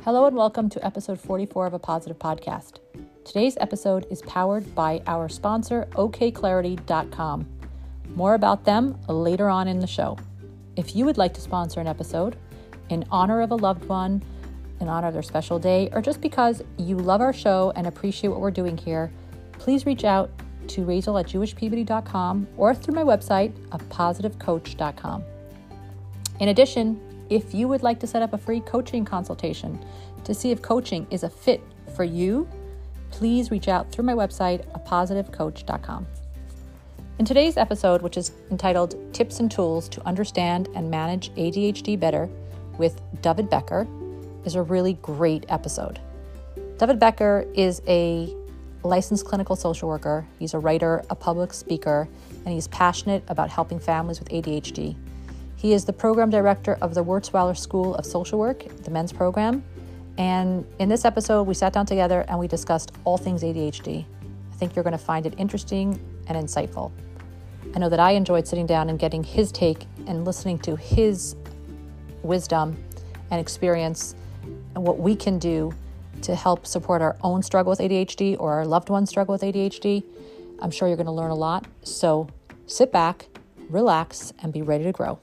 Hello and welcome to episode 44 of A Positive Podcast. Today's episode is powered by our sponsor, okclarity.com. More about them later on in the show. If you would like to sponsor an episode in honor of a loved one, in honor of their special day, or just because you love our show and appreciate what we're doing here, please reach out to Razel@jewishpeabody.com or through my website, apositivecoach.com. In addition, if you would like to set up a free coaching consultation to see if coaching is a fit for you, please reach out through my website, apositivecoach.com. In today's episode, which is entitled Tips and Tools to Understand and Manage ADHD Better with David Becker, is a really great episode. David Becker is a licensed clinical social worker. He's a writer, a public speaker, and he's passionate about helping families with ADHD. He is the program director of the Wurzweiler School of Social Work, the men's program. And in this episode, we sat down together and we discussed all things ADHD. I think you're going to find it interesting and insightful. I know that I enjoyed sitting down and getting his take and listening to his wisdom and experience and what we can do to help support our own struggle with ADHD or our loved one's struggle with ADHD. I'm sure you're going to learn a lot. So sit back, relax, and be ready to grow.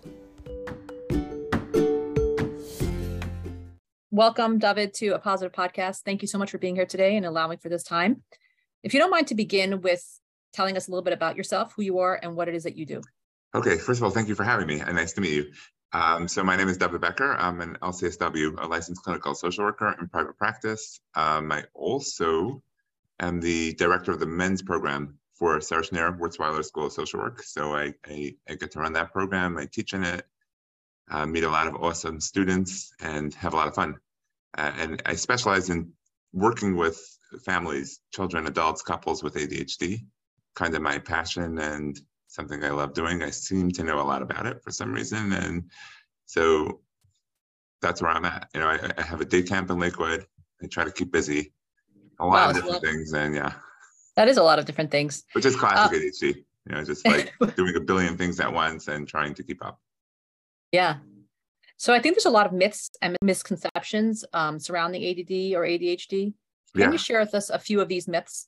Welcome, David, to A Positive Podcast. Thank you so much for being here today and allowing for this time. If you don't mind to begin with telling us a little bit about yourself, who you are, and what it is that you do. Okay, first of all, thank you for having me, and nice to meet you. So my name is David Becker. I'm an LCSW, a licensed clinical social worker in private practice. I also am the director of the men's program for Sarah Schneer, Wurzweiler School of Social Work. So I get to run that program. I teach in it, meet a lot of awesome students, and have a lot of fun. And I specialize in working with families, children, adults, couples with ADHD, kind of my passion and something I love doing. I seem to know a lot about it for some reason. And so that's where I'm at. You know, I have a day camp in Lakewood. I try to keep busy. A lot of different things. And yeah. That is a lot of different things. Which is classic ADHD. You know, just like doing a billion things at once and trying to keep up. Yeah. So I think there's a lot of myths and misconceptions surrounding ADD or ADHD. Can you share with us a few of these myths?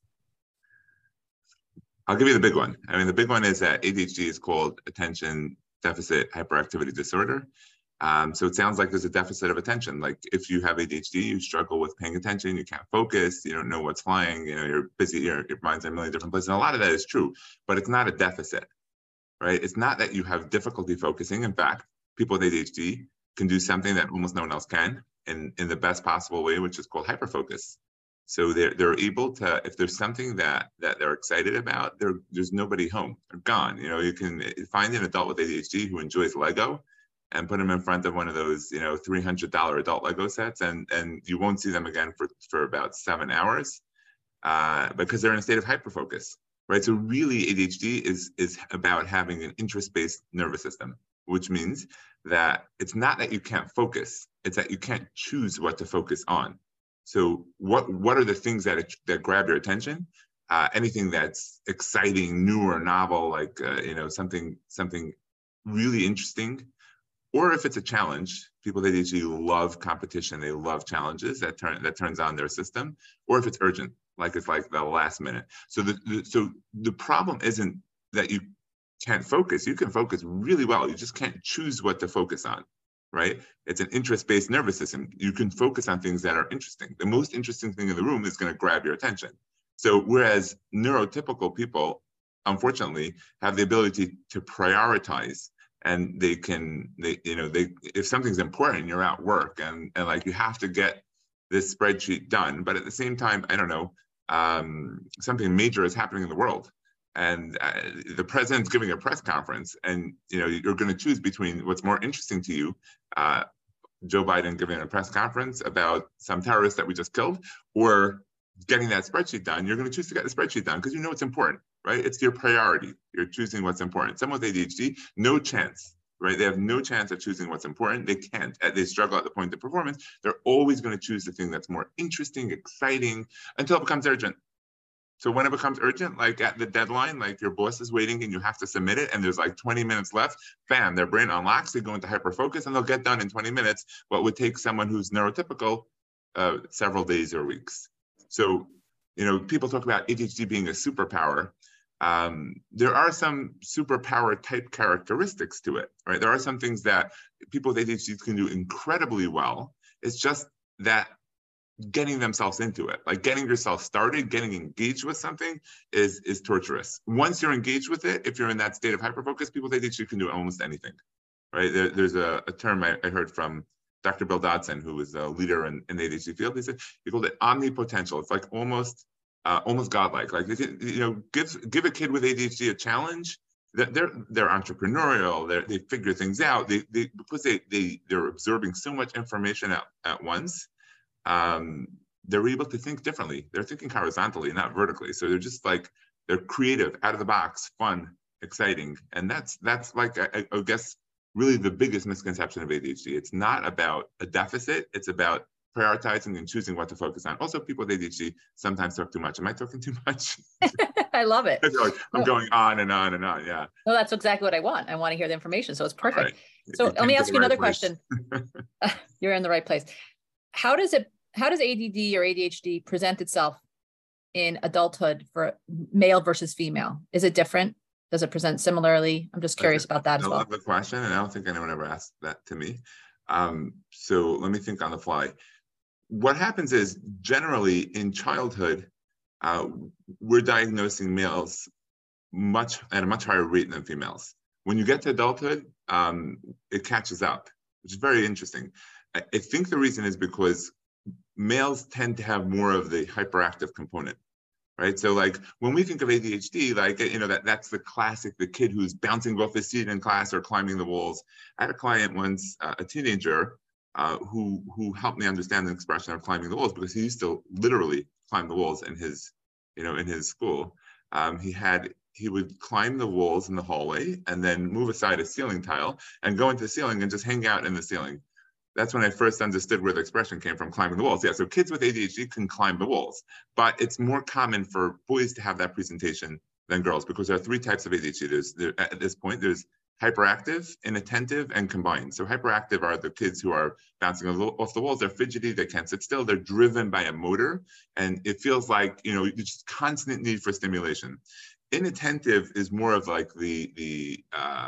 I'll give you the big one. I mean, the big one is that ADHD is called attention deficit hyperactivity disorder. So it sounds like there's a deficit of attention. Like if you have ADHD, you struggle with paying attention, you can't focus, you don't know what's flying, you know, you're busy, your mind's in a million different places. And a lot of that is true, but it's not a deficit, right? It's not that you have difficulty focusing. In fact, people with ADHD can do something that almost no one else can in the best possible way, which is called hyperfocus. So they're able to, if there's something that they're excited about, there's nobody home. They're gone. You know, you can find an adult with ADHD who enjoys Lego and put them in front of one of those, you know, $300 adult Lego sets, and you won't see them again for about 7 hours because they're in a state of hyperfocus, right? So really ADHD is about having an interest-based nervous system, which means that it's not that you can't focus, it's that you can't choose what to focus on. So what are the things that grab your attention? Anything that's exciting, new or novel, like you know, something really interesting. Or if it's a challenge, people with ADHD love competition, they love challenges that turns on their system. Or if it's urgent, like it's like the last minute. So the problem isn't that you can't focus. You can focus really well. You just can't choose what to focus on. Right? It's an interest-based nervous system. You can focus on things that are interesting. The most interesting thing in the room is going to grab your attention. So whereas neurotypical people, unfortunately, have the ability to prioritize, and if something's important, you're at work and like you have to get this spreadsheet done, but at the same time, I don't know, something major is happening in the world. And the president's giving a press conference, and you know you're going to choose between what's more interesting to you, Joe Biden giving a press conference about some terrorist that we just killed, or getting that spreadsheet done. You're going to choose to get the spreadsheet done because you know it's important, right? It's your priority. You're choosing what's important. Someone with ADHD, no chance, right? They have no chance of choosing what's important. They can't. They struggle at the point of performance. They're always going to choose the thing that's more interesting, exciting, until it becomes urgent. So when it becomes urgent, like at the deadline, like your boss is waiting and you have to submit it and there's like 20 minutes left, bam, their brain unlocks, they go into hyperfocus and they'll get done in 20 minutes. What would take someone who's neurotypical several days or weeks. So, people talk about ADHD being a superpower. There are some superpower type characteristics to it, right? There are some things that people with ADHD can do incredibly well. It's just that getting themselves into it, like getting yourself started, getting engaged with something is torturous. Once you're engaged with it, if you're in that state of hyperfocus, people with ADHD can do almost anything, right? There's a term I heard from Dr. Bill Dodson, who was a leader in the ADHD field. He called it omnipotential. It's like almost godlike. Like, give a kid with ADHD a challenge. They're entrepreneurial. They figure things out. Because they're absorbing so much information at once. They're able to think differently. They're thinking horizontally, not vertically. So they're just like, they're creative, out of the box, fun, exciting. And that's like, I guess, really the biggest misconception of ADHD. It's not about a deficit. It's about prioritizing and choosing what to focus on. Also, people with ADHD sometimes talk too much. Am I talking too much? I love it. I'm going on and on and on. Yeah. No, that's exactly what I want. I want to hear the information. So it's perfect. Right. So let me ask you another question. You're in the right place. How does ADD or ADHD present itself in adulthood for male versus female? Is it different? Does it present similarly? I'm just curious about that as well. I love the question, and I don't think anyone ever asked that to me. So let me think on the fly. What happens is, generally in childhood, we're diagnosing males at a much higher rate than females. When you get to adulthood, it catches up, which is very interesting. I think the reason is because males tend to have more of the hyperactive component, right? So like when we think of ADHD, like, that's the classic, the kid who's bouncing off the seat in class or climbing the walls. I had a client once, a teenager, who helped me understand the expression of climbing the walls, because he used to literally climb the walls in his school. He would climb the walls in the hallway and then move aside a ceiling tile and go into the ceiling and just hang out in the ceiling. That's when I first understood where the expression came from, climbing the walls. Yeah, so kids with ADHD can climb the walls, but it's more common for boys to have that presentation than girls, because there are three types of ADHD. At this point, there's hyperactive, inattentive, and combined. So hyperactive are the kids who are bouncing off the walls. They're fidgety, they can't sit still, they're driven by a motor, and it feels like, you just constant need for stimulation. Inattentive is more of like the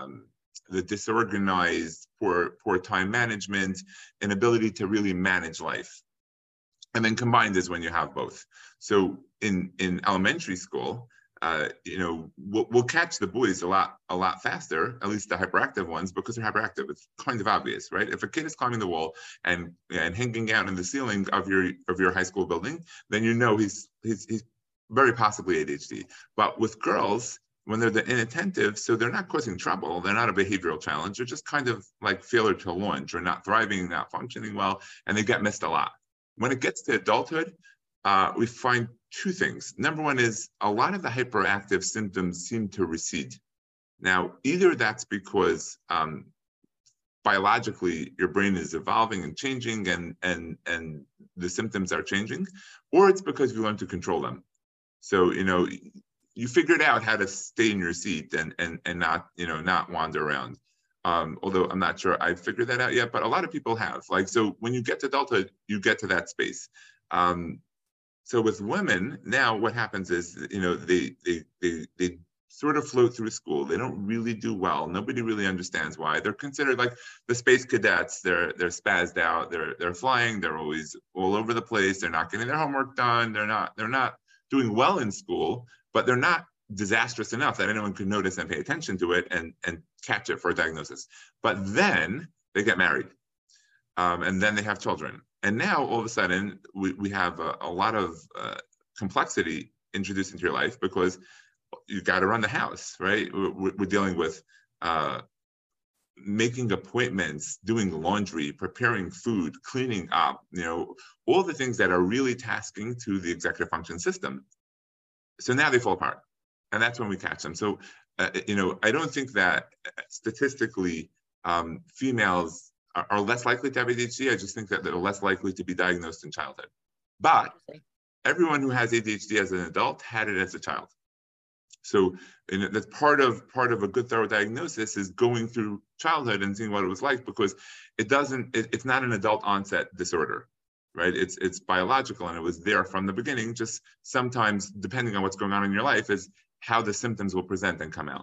disorganized, poor time management, inability to really manage life. And then combined is when you have both. So in elementary school, we'll catch the boys a lot faster, at least the hyperactive ones, because they're hyperactive. It's kind of obvious, right? If a kid is climbing the wall and hanging out in the ceiling of your high school building, then he's very possibly ADHD. But with girls, when they're the inattentive, so they're not causing trouble, they're not a behavioral challenge, they're just kind of like failure to launch, or not thriving, not functioning well, and they get missed a lot. When it gets to adulthood, we find two things. Number one is a lot of the hyperactive symptoms seem to recede. Now, either that's because biologically your brain is evolving and changing, and the symptoms are changing, or it's because you learn to control them. So, you figured out how to stay in your seat and not wander around. Although I'm not sure I've figured that out yet, but a lot of people have. Like, so when you get to adulthood, you get to that space. So with women, now what happens is, they sort of float through school. They don't really do well. Nobody really understands why. They're considered like the space cadets. They're spazzed out. They're flying. They're always all over the place. They're not getting their homework done. They're not doing well in school, but they're not disastrous enough that anyone could notice and pay attention to it and catch it for a diagnosis. But then they get married, and then they have children. And now all of a sudden we have a lot of complexity introduced into your life, because you got to run the house, right? We're dealing with making appointments, doing laundry, preparing food, cleaning up, all the things that are really tasking to the executive function system. So now they fall apart, and that's when we catch them. So, I don't think that statistically females are less likely to have ADHD. I just think that they're less likely to be diagnosed in childhood. But everyone who has ADHD as an adult had it as a child. So that's part of a good thorough diagnosis is going through childhood and seeing what it was like, because it's not an adult onset disorder, right? It's biological, and it was there from the beginning. Just sometimes, depending on what's going on in your life, is how the symptoms will present and come out.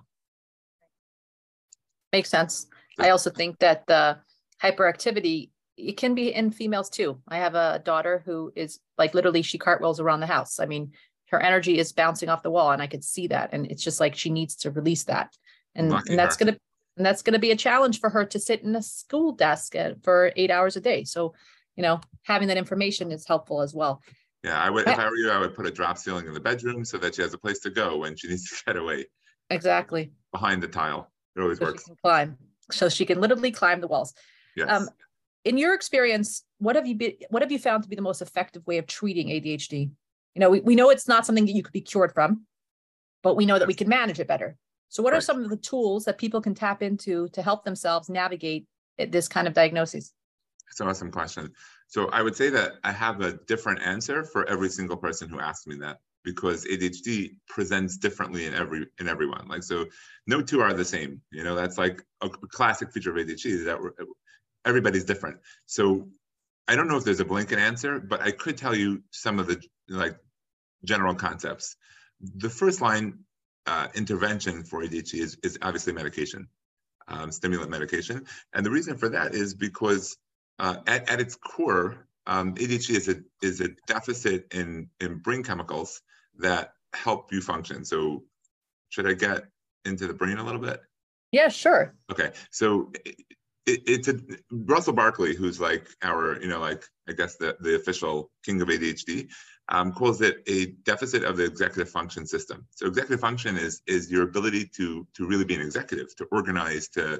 Makes sense. I also think that the hyperactivity, it can be in females too. I have a daughter who is like, literally, she cartwheels around the house. I mean, her energy is bouncing off the wall, and I could see that. And it's just like she needs to release that. And that's gonna be a challenge for her to sit in a school desk for 8 hours a day. So, having that information is helpful as well. Yeah, I would, if I were you, I would put a drop ceiling in the bedroom so that she has a place to go when she needs to get away. Exactly. Behind the tile. It always works. She can climb. So she can literally climb the walls. Yes. In your experience, what have you found to be the most effective way of treating ADHD? We know it's not something that you could be cured from, but we know that we can manage it better. So what are some of the tools that people can tap into to help themselves navigate this kind of diagnosis? It's an awesome question. So I would say that I have a different answer for every single person who asks me that, because ADHD presents differently in everyone. Like, so no two are the same. That's like a classic feature of ADHD, is that everybody's different. So I don't know if there's a blanket answer, but I could tell you some of the general concepts. The first line intervention for ADHD is obviously medication, stimulant medication. And the reason for that is because at its core, ADHD is a deficit in brain chemicals that help you function. So should I get into the brain a little bit? Yeah, sure. Okay. So it's Russell Barkley, who's like our, I guess the official king of ADHD, calls it a deficit of the executive function system. So executive function is your ability to really be an executive, to organize, to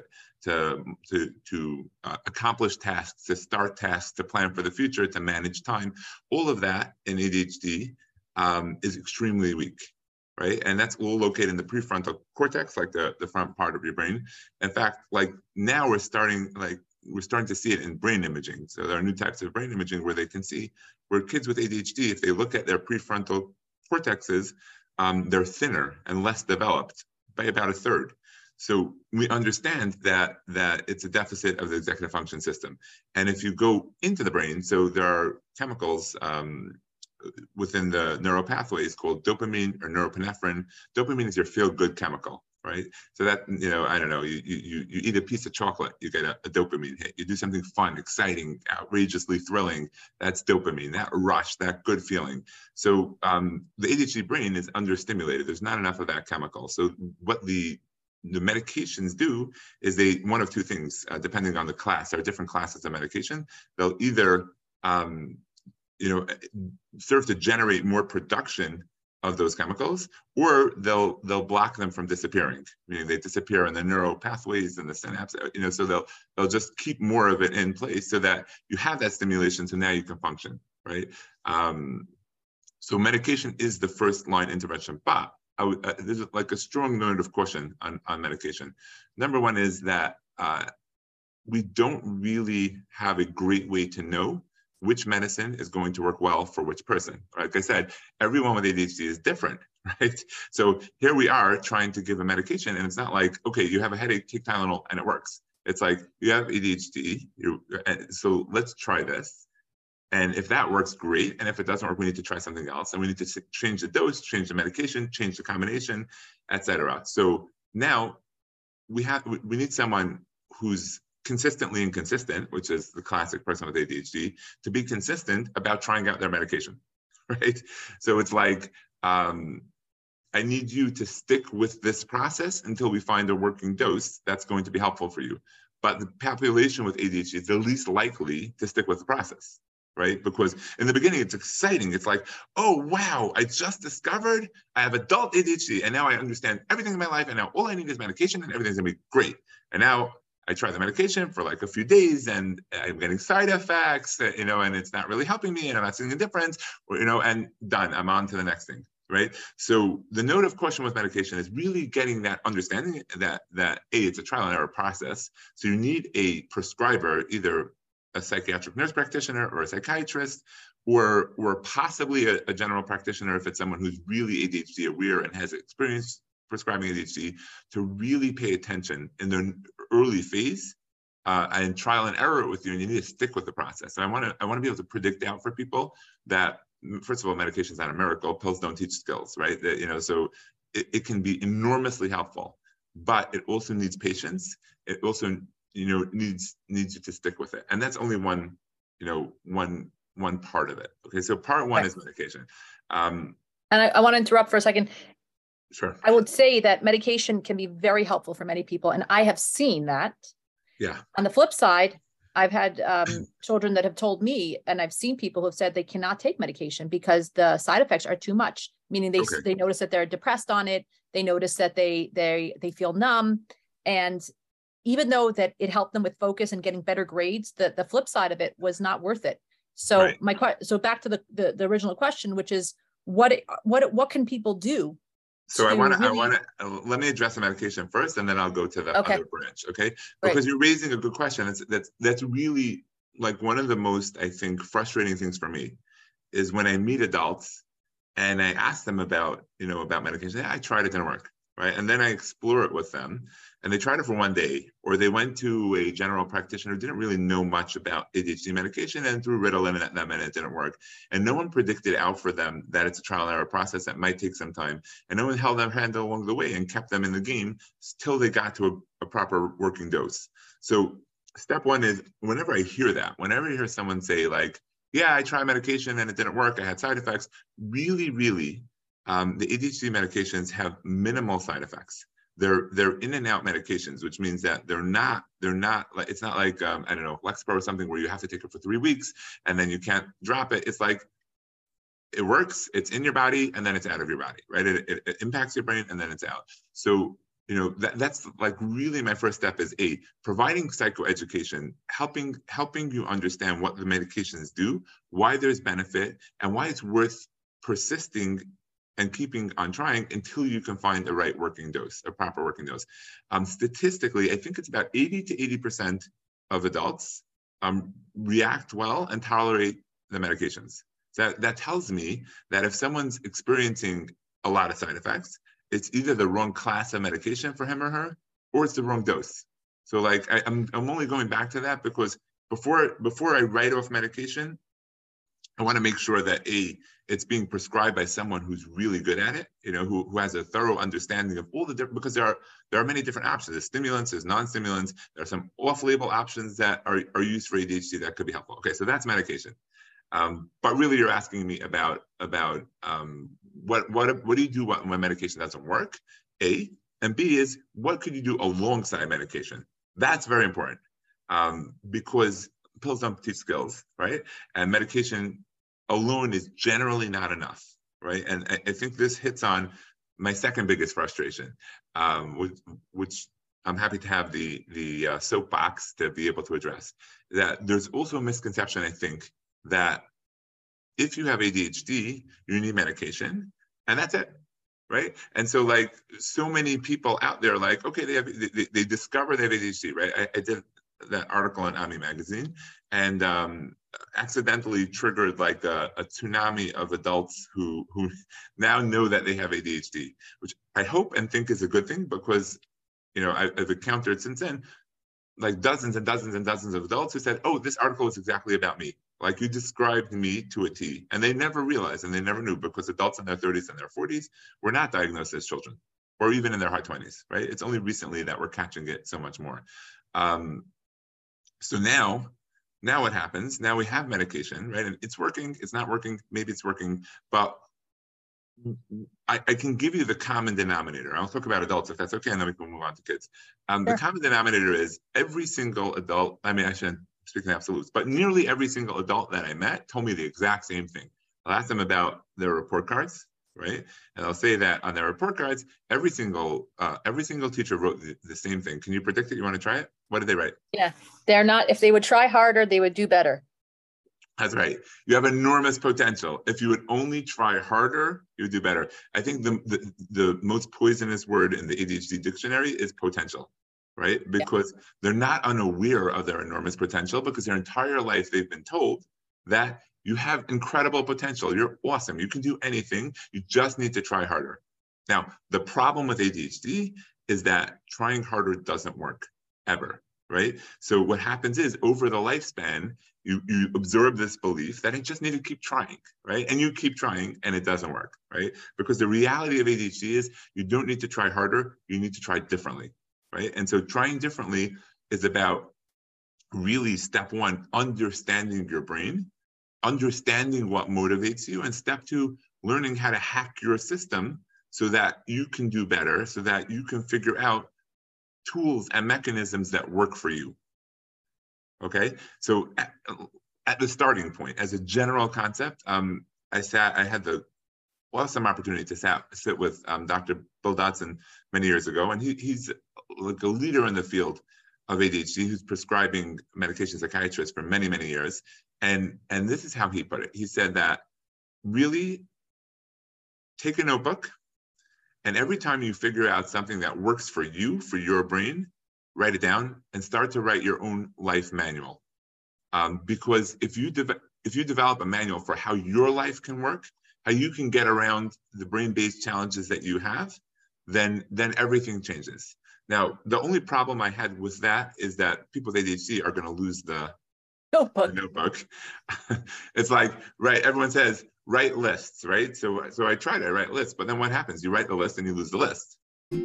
accomplish tasks, to start tasks, to plan for the future, to manage time. All of that in ADHD is extremely weak, right? And that's all located in the prefrontal cortex, like the front part of your brain. In fact, like now we're starting to see it in brain imaging. So there are new types of brain imaging where they can see where kids with ADHD, if they look at their prefrontal cortexes, they're thinner and less developed by about a third. So we understand that it's a deficit of the executive function system. And if you go into the brain, so there are chemicals within the neural pathways called dopamine or norepinephrine. Dopamine is your feel-good chemical, right? So that, I don't know, you eat a piece of chocolate, you get a dopamine hit. You do something fun, exciting, outrageously thrilling, that's dopamine, that rush, that good feeling. So the ADHD brain is understimulated. There's not enough of that chemical. So what the medications do is one of two things, depending on the class. There are different classes of medication. They'll either serve to generate more production of those chemicals, or they'll block them from disappearing, meaning they disappear in the neural pathways and the synapse, so they'll just keep more of it in place so that you have that stimulation, so now you can function, right? So medication is the first line intervention, but there's like a strong note of caution on medication. Number one is that we don't really have a great way to know which medicine is going to work well for which person. Like I said, everyone with ADHD is different, right? So here we are trying to give a medication, and it's not like, okay, you have a headache, take Tylenol, and it works. It's like, you have ADHD, so let's try this. And if that works, great. And if it doesn't work, we need to try something else. And we need to change the dose, change the medication, change the combination, etc. So now we need someone who's consistently inconsistent, which is the classic person with ADHD, to be consistent about trying out their medication, right? So it's like, I need you to stick with this process until we find a working dose that's going to be helpful for you. But the population with ADHD is the least likely to stick with the process, right? Because in the beginning, it's exciting. It's like, oh, wow, I just discovered I have adult ADHD, and now I understand everything in my life, and now all I need is medication, and everything's gonna be great. And now I try the medication for like a few days, and I'm getting side effects, and it's not really helping me, and I'm not seeing a difference, and done, I'm on to the next thing, right? So the note of caution with medication is really getting that understanding that it's a trial and error process. So you need a prescriber, either a psychiatric nurse practitioner or a psychiatrist, or possibly a general practitioner if it's someone who's really ADHD aware and has experience prescribing ADHD, to really pay attention in the early phase and trial and error it with you, and you need to stick with the process. And I want to be able to predict out for people that, first of all, medication's not a miracle. Pills don't teach skills, right? That, so it can be enormously helpful, but it also needs patience. It also, needs you to stick with it. And that's only one part of it. Okay, so part one is medication. And I want to interrupt for a second. Sure. I would say that medication can be very helpful for many people, and I have seen that. Yeah. On the flip side, I've had children that have told me, and I've seen people who have said they cannot take medication because the side effects are too much. Meaning they notice that they're depressed on it. They notice that they feel numb, and even though that it helped them with focus and getting better grades, the flip side of it was not worth it. So so back to the original question, which is what can people do? So I want to let me address the medication first, and then I'll go to the other branch. Okay, because you're raising a good question. That's really like one of the most, I think, frustrating things for me is when I meet adults and I ask them about medication. I tried it, didn't work, right? And then I explore it with them, and they tried it for one day, or they went to a general practitioner who didn't really know much about ADHD medication and threw Ritalin at them, and it didn't work. And no one predicted out for them that it's a trial and error process that might take some time. And no one held their hand along the way and kept them in the game till they got to a proper working dose. So step one is whenever I hear someone say like, yeah, I tried medication and it didn't work, I had side effects, really, the ADHD medications have minimal side effects. They're in and out medications, which means that they're not like, it's not like I don't know, Lexapro or something where you have to take it for 3 weeks and then you can't drop it. It's like it works, it's in your body and then it's out of your body, right? It impacts your brain and then it's out. So that's like really my first step is providing psychoeducation, helping you understand what the medications do, why there's benefit, and why it's worth persisting and keeping on trying until you can find the right working dose, a proper working dose. Statistically, I think it's about 80 to 80% of adults react well and tolerate the medications. So that tells me that if someone's experiencing a lot of side effects, it's either the wrong class of medication for him or her, or it's the wrong dose. So like I'm only going back to that because before I write off medication, I want to make sure that it's being prescribed by someone who's really good at it, who has a thorough understanding of all the different, because there are many different options. There's stimulants, there's non-stimulants, there are some off-label options that are used for ADHD that could be helpful. Okay, so that's medication. But really you're asking me about what do you do when medication doesn't work, A, and B is what could you do alongside medication? That's very important because pills don't teach skills, right? And medication alone is generally not enough, right? And I think this hits on my second biggest frustration, which I'm happy to have the soapbox to be able to address. That there's also a misconception, I think, that if you have ADHD, you need medication, and that's it, right? And so like so many people out there, like, okay, they discover they have ADHD, right? I did that article in AMI magazine and accidentally triggered like a tsunami of adults who now know that they have ADHD, which I hope and think is a good thing because, I've encountered since then, like dozens and dozens and dozens of adults who said, oh, this article is exactly about me. Like you described me to a T, and they never realized and they never knew because adults in their 30s and their 40s were not diagnosed as children or even in their high 20s, right? It's only recently that we're catching it so much more. So now what happens? Now we have medication, right? And it's working, it's not working, maybe it's working, but I can give you the common denominator. I'll talk about adults if that's okay, and then we can move on to kids. Sure. The common denominator is every single adult, I shouldn't speak in absolutes, but nearly every single adult that I met told me the exact same thing. I'll ask them about their report cards, right? And I'll say that on their report cards, every single teacher wrote the same thing. Can you predict it? You want to try it? What did they write? Yeah, if they would try harder, they would do better. That's right. You have enormous potential. If you would only try harder, you would do better. I think the most poisonous word in the ADHD dictionary is potential, right? Because they're not unaware of their enormous potential because their entire life they've been told that you have incredible potential. You're awesome. You can do anything. You just need to try harder. Now, the problem with ADHD is that trying harder doesn't work ever. right? So what happens is over the lifespan, you absorb this belief that I just need to keep trying, right? And you keep trying and it doesn't work, right? Because the reality of ADHD is you don't need to try harder, you need to try differently, right? And so trying differently is about really step one, understanding your brain, understanding what motivates you, and step two, learning how to hack your system so that you can do better, so that you can figure out tools and mechanisms that work for you. Okay, so at the starting point, as a general concept, I had the awesome opportunity to sit with Dr. Bill Dodson many years ago, and he's like a leader in the field of ADHD who's prescribing medication psychiatrist for many, many years. And this is how he put it. He said that really take a notebook, and every time you figure out something that works for you, for your brain, write it down and start to write your own life manual. Because if you develop a manual for how your life can work, how you can get around the brain-based challenges that you have, then everything changes. Now, the only problem I had with that is that people with ADHD are going to lose the notebook. It's like, right, everyone says, write lists, right? So I try to write lists, but then what happens? You write the list and you lose the list.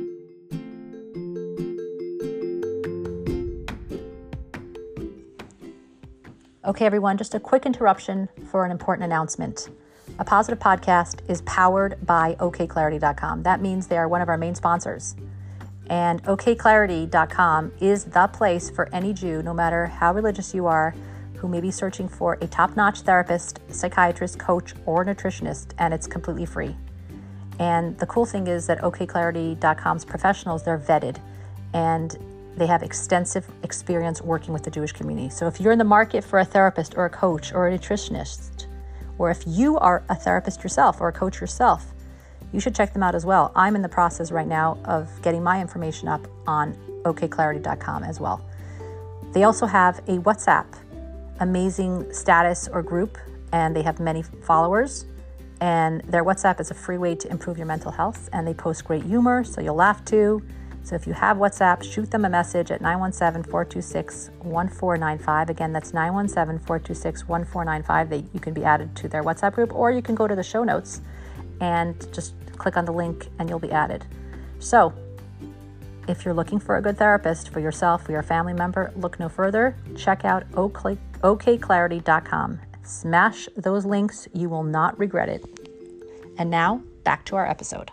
Okay, everyone, just a quick interruption for an important announcement. A Positive Podcast is powered by okclarity.com. That means they are one of our main sponsors. And okclarity.com is the place for any Jew, no matter how religious you are, who may be searching for a top-notch therapist, psychiatrist, coach, or nutritionist, and it's completely free. And the cool thing is that okclarity.com's professionals, they're vetted, and they have extensive experience working with the Jewish community. So if you're in the market for a therapist or a coach or a nutritionist, or if you are a therapist yourself or a coach yourself, you should check them out as well. I'm in the process right now of getting my information up on okclarity.com as well. They also have a WhatsApp, amazing status or group, and they have many followers. And their WhatsApp is a free way to improve your mental health, and they post great humor, so you'll laugh too. So if you have WhatsApp, shoot them a message at 917-426-1495. Again, that's 917-426-1495. You can be added to their WhatsApp group, or you can go to the show notes and just click on the link and you'll be added. So if you're looking for a good therapist for yourself or your family member, look no further. Check out okclarity.com. Smash those links. You will not regret it. And now back to our episode.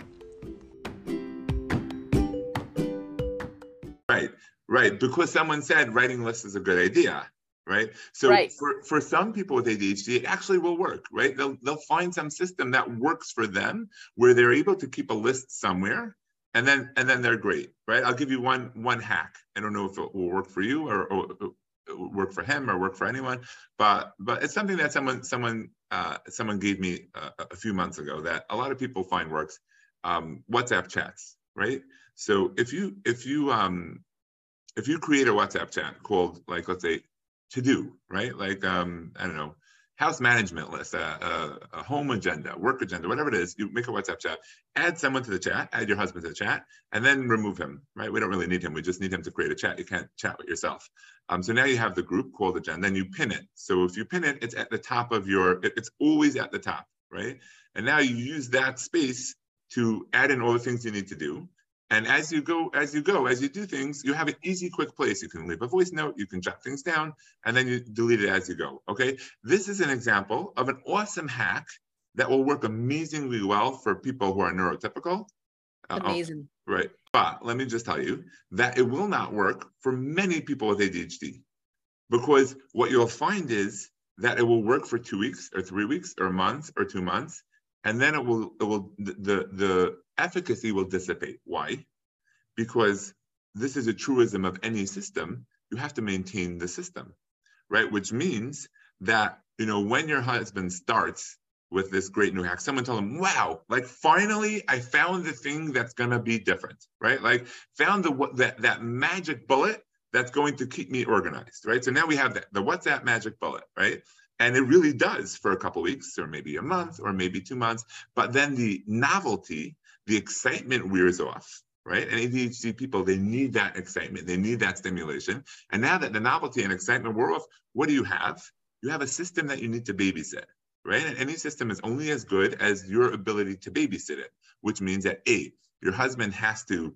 Right. Because someone said writing lists is a good idea, right? So right. For some people with ADHD, it actually will work, right? They'll find some system that works for them where they're able to keep a list somewhere, and then they're great, right? I'll give you one hack. I don't know if it will work for you or work for him or work for anyone, but it's something that someone gave me a few months ago that a lot of people find works. WhatsApp chats, right? So if you create a WhatsApp chat called, like, let's say, to do, right? Like, I don't know, house management list, a home agenda, work agenda, whatever it is, you make a WhatsApp chat, add someone to the chat, add your husband to the chat, and then remove him, right? We don't really need him. We just need him to create a chat. You can't chat with yourself. So now you have the group called agenda, and you pin it. So if you pin it, it's at the top of it's always at the top, right? And now you use that space to add in all the things you need to do. And as you do things, you have an easy, quick place. You can leave a voice note, you can jot things down, and then you delete it as you go, okay? This is an example of an awesome hack that will work amazingly well for people who are neurotypical. Amazing. Right, but let me just tell you that it will not work for many people with ADHD, because what you'll find is that it will work for 2 weeks or 3 weeks or a month or 2 months, and then the efficacy will dissipate. Why? Because this is a truism of any system. You have to maintain the system, right? Which means that, when your husband starts with this great new hack, someone tell him, wow, like, finally I found the thing that's going to be different, right? Like, found that magic bullet that's going to keep me organized, right? So now we have the WhatsApp magic bullet, right? And it really does for a couple of weeks, or maybe a month, or maybe 2 months. But then the novelty, the excitement wears off, right? And ADHD people, they need that excitement. They need that stimulation. And now that the novelty and excitement wore off, what do you have? You have a system that you need to babysit, right? And any system is only as good as your ability to babysit it, which means that your husband has to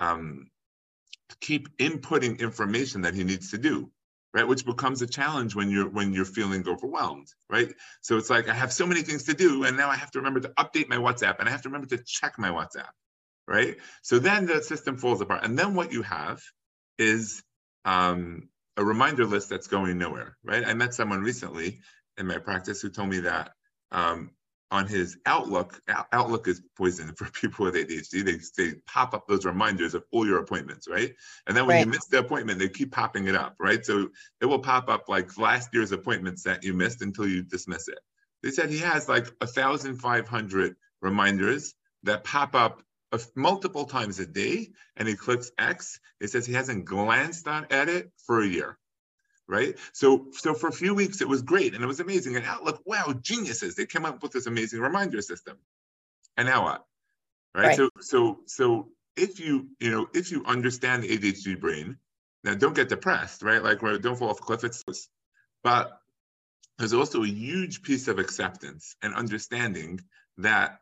keep inputting information that he needs to do, right? Which becomes a challenge when you're feeling overwhelmed, right? So it's like, I have so many things to do, and now I have to remember to update my WhatsApp, and I have to remember to check my WhatsApp, right? So then the system falls apart. And then what you have is a reminder list that's going nowhere, right? I met someone recently in my practice who told me that on his Outlook is poison for people with ADHD. They pop up those reminders of all your appointments, right? And then when you miss the appointment, they keep popping it up, right? So it will pop up like last year's appointments that you missed until you dismiss it. They said he has like 1,500 reminders that pop up multiple times a day, and he clicks X. It says he hasn't glanced at it for a year, right? So for a few weeks, it was great, and it was amazing. And Outlook, wow, geniuses. They came up with this amazing reminder system. And now what, right? So if you understand the ADHD brain, now don't get depressed, right? Like, don't fall off a cliff. But there's also a huge piece of acceptance and understanding that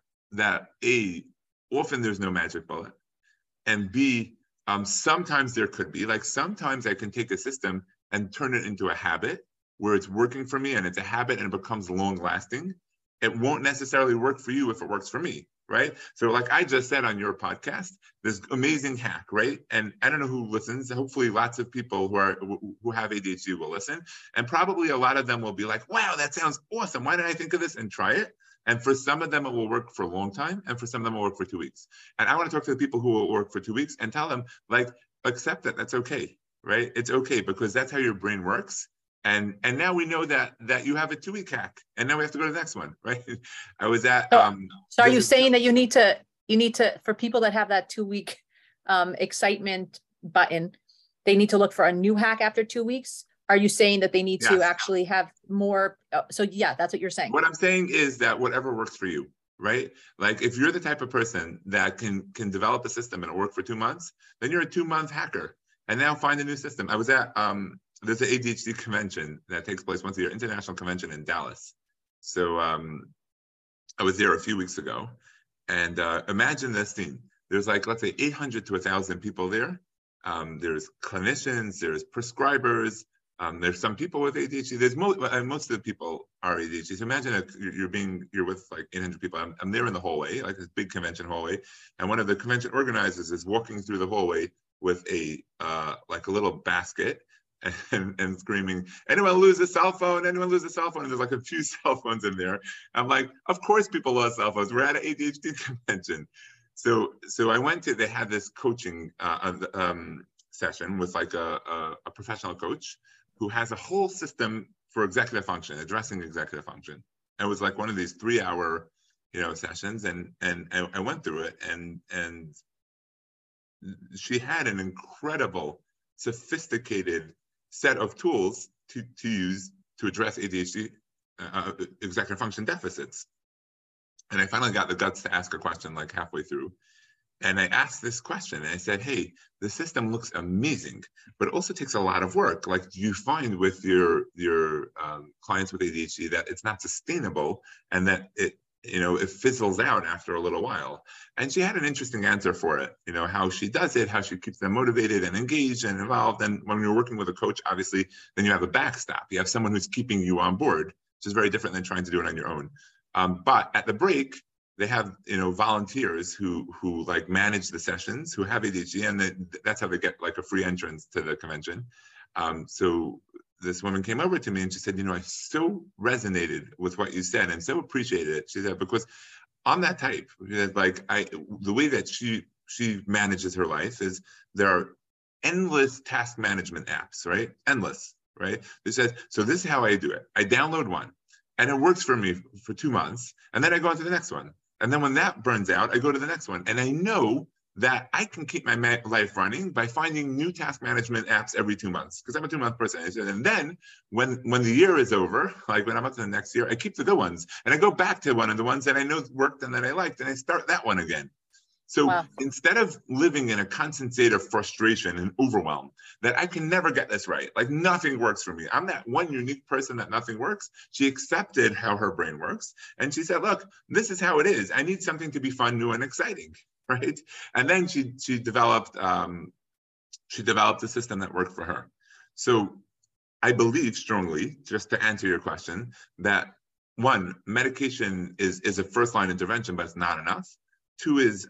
A, often there's no magic bullet, and B, sometimes there could be. Like, sometimes I can take a system and turn it into a habit where it's working for me, and it's a habit and it becomes long lasting. It won't necessarily work for you if it works for me, right? So like I just said on your podcast, this amazing hack, right? And I don't know who listens. Hopefully lots of people who have ADHD will listen. And probably a lot of them will be like, wow, that sounds awesome. Why didn't I think of this? And try it. And for some of them, it will work for a long time. And for some of them, it will work for 2 weeks. And I want to talk to the people who will work for 2 weeks and tell them, like, accept that. That's okay, right? It's okay, because that's how your brain works. And now we know that you have a 2-week hack, and now we have to go to the next one, right? I was at. So are you saying that you need to, for people that have that 2-week excitement button, they need to look for a new hack after 2 weeks? Are you saying that they need to actually have more? So yeah, that's what you're saying. What I'm saying is that whatever works for you, right? Like, if you're the type of person that can develop a system and it'll work for 2 months, then you're a 2-month hacker. And now find a new system. I was at there's an ADHD convention that takes place once a year, international convention in Dallas. So I was there a few weeks ago, and imagine this scene. There's like, let's say 800 to 1,000 people there. There's clinicians, there's prescribers, there's some people with ADHD. There's most of the people are ADHD. So imagine you're with like 800 people. I'm there in the hallway, like this big convention hallway, and one of the convention organizers is walking through the hallway with a like a little basket and screaming, anyone lose a cell phone? Anyone lose a cell phone? And there's like a few cell phones in there. I'm like, of course people lost cell phones. We're at an ADHD convention. So I went to, they had this coaching session with like a professional coach who has a whole system for executive function, addressing executive function. And it was like one of these 3-hour, sessions. And I went through it, and she had an incredible, sophisticated set of tools to use to address ADHD executive function deficits. And I finally got the guts to ask a question like halfway through. And I asked this question, and I said, hey, the system looks amazing, but it also takes a lot of work. Like, do you find with your clients with ADHD that it's not sustainable, and that it fizzles out after a little while? And she had an interesting answer for it, how she does it, how she keeps them motivated and engaged and involved. And when you're working with a coach, obviously, then you have a backstop. You have someone who's keeping you on board, which is very different than trying to do it on your own. But at the break, they have, volunteers who like manage the sessions, who have ADHD, and that's how they get like a free entrance to the convention. So this woman came over to me and she said, I so resonated with what you said and so appreciated it. She said, because I'm that type. Like, the way that she manages her life is there are endless task management apps, right? Endless, right? She said, so this is how I do it. I download one, and it works for me for 2 months, and then I go on to the next one. And then when that burns out, I go to the next one. And I know that I can keep my life running by finding new task management apps every 2 months, because I'm a 2-month person. And then when the year is over, like when I'm up to the next year, I keep the good ones. And I go back to one of the ones that I know worked and that I liked, and I start that one again. So Wow. instead of living in a constant state of frustration and overwhelm, that I can never get this right, like nothing works for me, I'm that one unique person that nothing works, she accepted how her brain works. And she said, look, this is how it is. I need something to be fun, new, and exciting, right? And then she developed a system that worked for her. So I believe strongly, just to answer your question, that one, medication is a first line intervention, but it's not enough. Two is,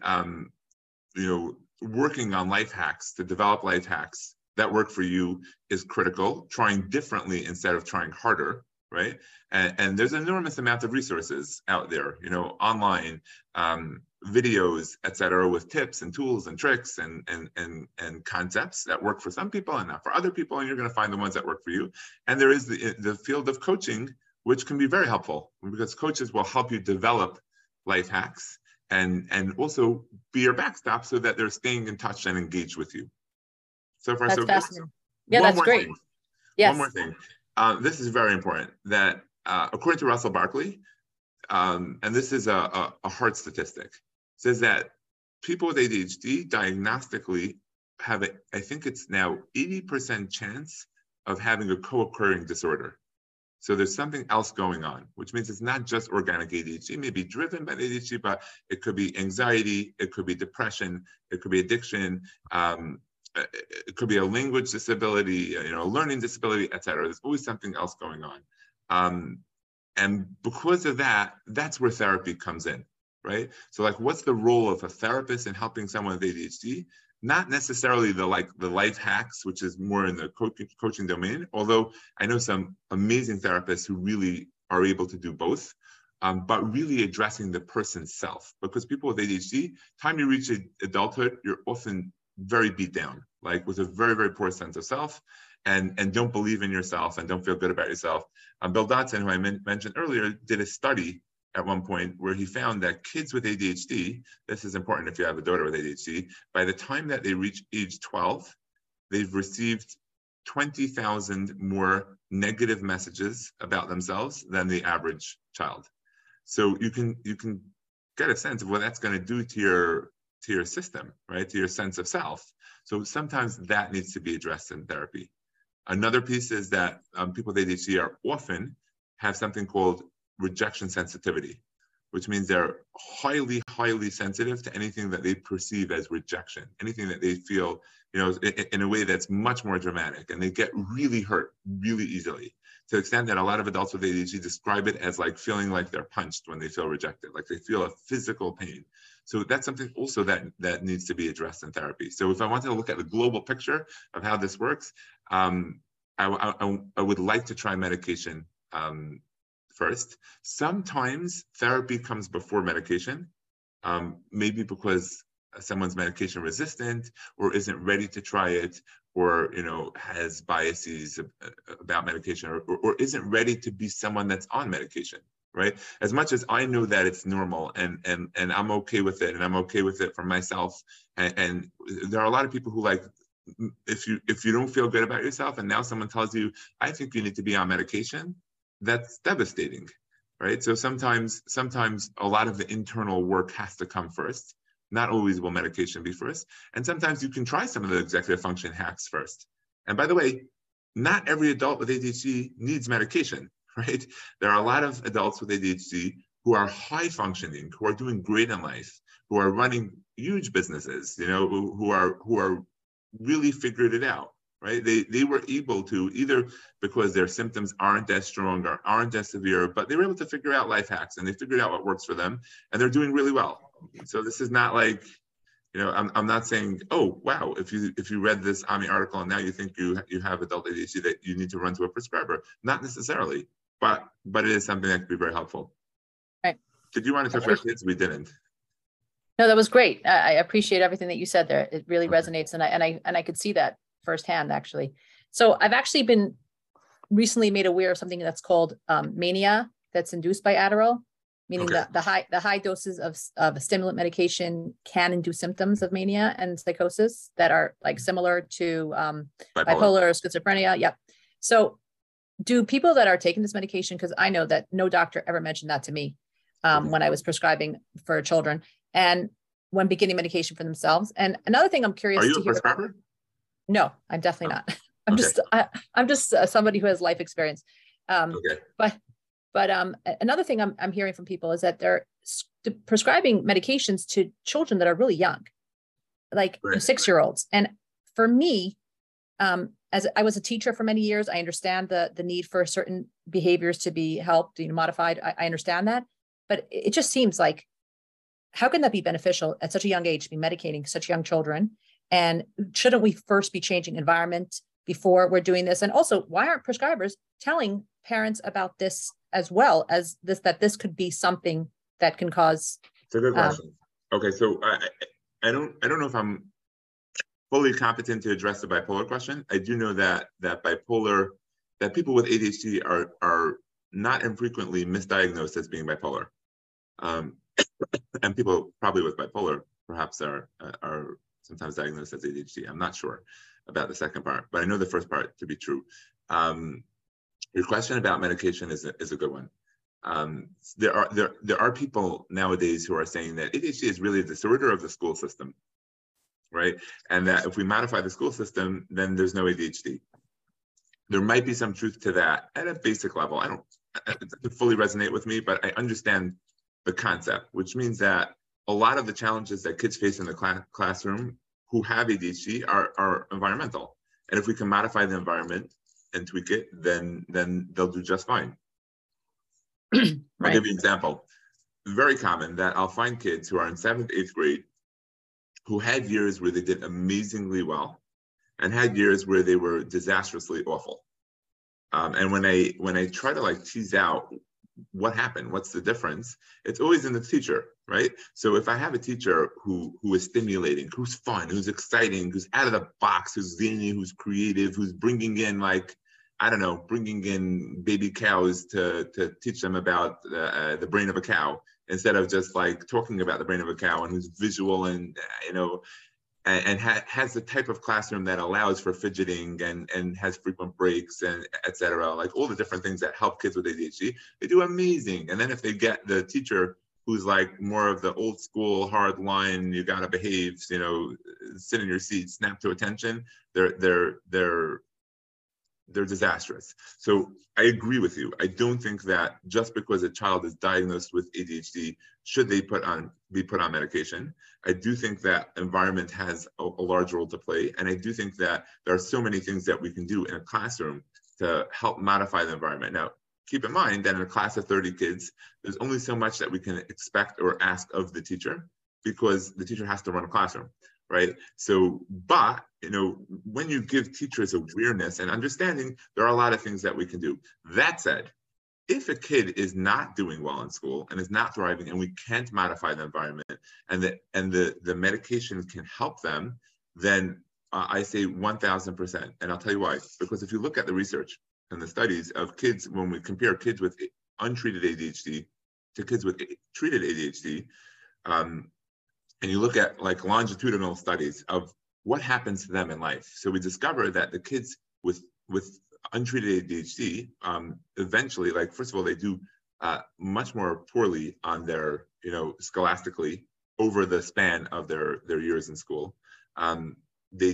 working on life hacks, to develop life hacks that work for you is critical. Trying differently instead of trying harder, right? And there's an enormous amount of resources out there, online, videos, et cetera, with tips and tools and tricks and concepts that work for some people and not for other people. And you're going to find the ones that work for you. And there is the field of coaching, which can be very helpful, because coaches will help you develop life hacks and also be your backstop so that they're staying in touch and engaged with you. So far, so good. Yeah, that's great. Yes. One more thing. This is very important, that according to Russell Barkley, and this is a heart statistic, says that people with ADHD diagnostically have, I think it's now 80% chance of having a co-occurring disorder. So there's something else going on, which means it's not just organic ADHD. It may be driven by ADHD, but it could be anxiety, it could be depression, it could be addiction, it could be a language disability, learning disability, et cetera. There's always something else going on. And because of that, that's where therapy comes in, right? So like, what's the role of a therapist in helping someone with ADHD? Not necessarily the life hacks, which is more in the coaching domain, although I know some amazing therapists who really are able to do both, but really addressing the person's self. Because people with ADHD, time you reach adulthood, you're often very beat down, like with a very, very poor sense of self, and don't believe in yourself and don't feel good about yourself. Bill Dotson, who I mentioned earlier, did a study at one point where he found that kids with ADHD, this is important if you have a daughter with ADHD, by the time that they reach age 12, they've received 20,000 more negative messages about themselves than the average child. So you can get a sense of what that's going to do to your system, right? To your sense of self. So sometimes that needs to be addressed in therapy. Another piece is that people with ADHD are often have something called rejection sensitivity, which means they're highly, highly sensitive to anything that they perceive as rejection, anything that they feel, in a way that's much more dramatic, and they get really hurt really easily, to the extent that a lot of adults with ADHD describe it as like feeling like they're punched when they feel rejected, like they feel a physical pain. So that's something also that needs to be addressed in therapy. So if I wanted to look at the global picture of how this works, I would like to try medication first. Sometimes therapy comes before medication, maybe because someone's medication resistant or isn't ready to try it, or has biases about medication, or isn't ready to be someone that's on medication, right? As much as I know that it's normal and I'm okay with it, and I'm okay with it for myself, and there are a lot of people who, like, if you don't feel good about yourself and now someone tells you, I think you need to be on medication, that's devastating, right? So sometimes a lot of the internal work has to come first. Not always will medication be first. And sometimes you can try some of the executive function hacks first. And by the way, not every adult with ADHD needs medication, right? There are a lot of adults with ADHD who are high functioning, who are doing great in life, who are running huge businesses, who are really figured it out, right? They were able to, either because their symptoms aren't as strong or aren't as severe, but they were able to figure out life hacks, and they figured out what works for them, and they're doing really well. So this is not like, I'm not saying, oh, wow, if you read this AMI article and now you think you have adult ADHD that you need to run to a prescriber. Not necessarily, but it is something that could be very helpful. Right. Did you want to talk about kids? We didn't. No, that was great. I appreciate everything that you said there. It really resonates, and I could see that firsthand, actually. So I've actually been recently made aware of something that's called mania, that's induced by Adderall, meaning the high doses of a stimulant medication can induce symptoms of mania and psychosis that are like similar to bipolar or schizophrenia. Yep. So do people that are taking this medication, because I know that no doctor ever mentioned that to me when I was prescribing for children, and when beginning medication for themselves. And another thing I'm curious Are you to a hear about. prescriber? No, I'm definitely not. Okay. I'm just somebody who has life experience. Okay. But another thing I'm hearing from people is that they're prescribing medications to children that are really young, like Right. 6-year-olds. And for me, as I was a teacher for many years, I understand the need for certain behaviors to be helped, modified. I understand that, but it just seems like, how can that be beneficial at such a young age to be medicating such young children? And shouldn't we first be changing environment before we're doing this? And also, why aren't prescribers telling parents about this as well as that this could be something that can cause? It's a good question. Okay, so I don't know if I'm fully competent to address the bipolar question. I do know that people with ADHD are not infrequently misdiagnosed as being bipolar. And people probably with bipolar perhaps are sometimes diagnosed as ADHD. I'm not sure about the second part, but I know the first part to be true. Your question about medication is a good one. There are people nowadays who are saying that ADHD is really a disorder of the school system, right? And that if we modify the school system, then there's no ADHD. There might be some truth to that at a basic level. It doesn't fully resonate with me, but I understand the concept, which means that a lot of the challenges that kids face in the classroom who have ADHD are environmental. And if we can modify the environment and tweak it, then they'll do just fine. Right. I'll give you an example. Very common that I'll find kids who are in 7th, 8th grade who had years where they did amazingly well and had years where they were disastrously awful. And when I try to tease out what happened, what's the difference, it's always in the teacher, right? So if I have a teacher who is stimulating, who's fun, who's exciting, who's out of the box, who's zany, who's creative, who's bringing in bringing in baby cows to teach them about the brain of a cow instead of just talking about the brain of a cow, and who's visual and has the type of classroom that allows for fidgeting and has frequent breaks and et cetera, all the different things that help kids with ADHD, they do amazing. And then if they get the teacher who's more of the old school hard line, you gotta behave, sit in your seat, snap to attention, they're disastrous. So I agree with you. I don't think that just because a child is diagnosed with ADHD, should they be put on medication. I do think that environment has a large role to play. And I do think that there are so many things that we can do in a classroom to help modify the environment. Now, keep in mind that in a class of 30 kids, there's only so much that we can expect or ask of the teacher because the teacher has to run a classroom. Right. So, but, when you give teachers awareness and understanding, there are a lot of things that we can do. That said, if a kid is not doing well in school and is not thriving and we can't modify the environment and the medication can help them, then I say 1000%. And I'll tell you why. Because if you look at the research and the studies of kids, when we compare kids with untreated ADHD to kids with treated ADHD, and you look at longitudinal studies of what happens to them in life. So we discover that the kids with untreated ADHD, eventually, first of all, they do much more poorly on their, scholastically over the span of their years in school. They